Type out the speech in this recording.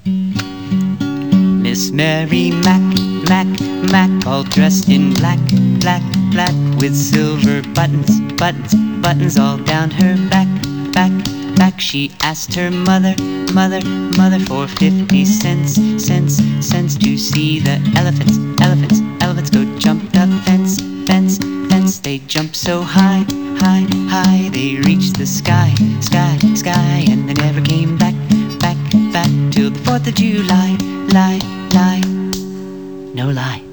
Miss Mary Mac, Mac, Mac, all dressed in black, black, black, with silver buttons, buttons, buttons all down her back, back, back. She asked her mother, mother, mother for 50 cents, cents, cents to see the elephants, elephants, elephants go jump the fence, fence, fence. They jumped so high, high, high, they reached the sky, sky, sky, and they never came back, back, back till the 4th of July, lie, lie, no lie.